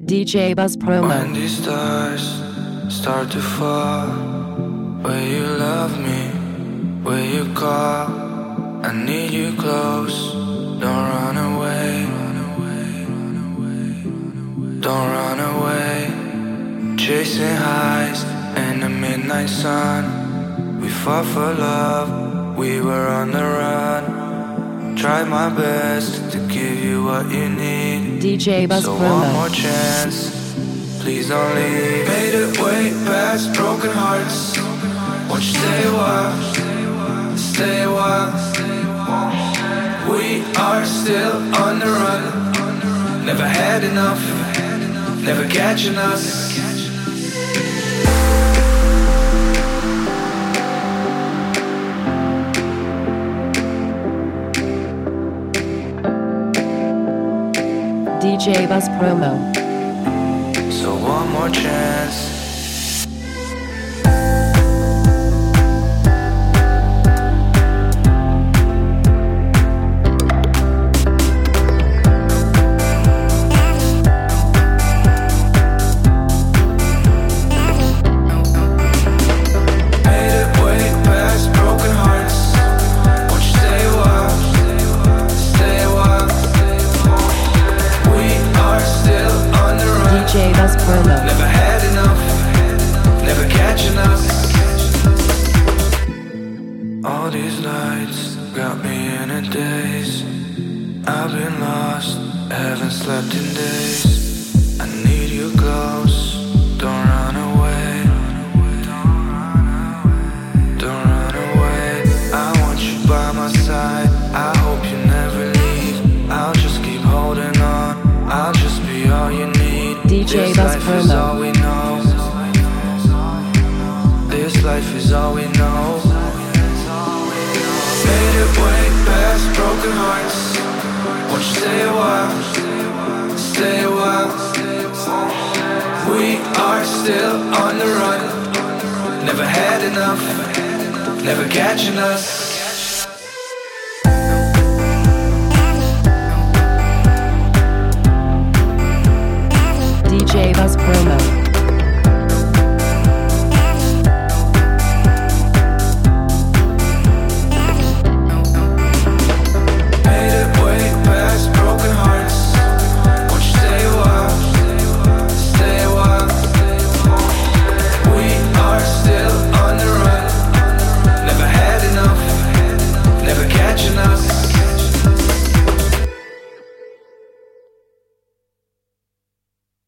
DJ Buzz Promo. When these stars start to fall, will you love me? Will you call? I need you close. Don't run away. Don't run away. Chasing highs in the midnight sun. We fought for love. We were on the run. Tried my best to give you what you need. DJ Buzz So Promo. one more chance, please don't leave. Made it way past broken hearts. Won't you stay a while? Stay a while. We are still on the run. Never had enough. Never catching us. DJ Buzz Promo. So one more chance. DJ Buzz Promo. Never had enough, never catching us. All these lights got me in a daze. I've been lost, haven't slept in days. I need you close, don't run away. Don't run away. I want you by my side. I hope you never leave. I'll just keep holding on. I'll just be all you need. DJ This Buzz life is all Promo. we know. This life is all we know. Made it way past broken hearts. Won't you stay a while? Stay a while. We are still on the run. Never had enough. Never catching us. DJ Buzz Promo.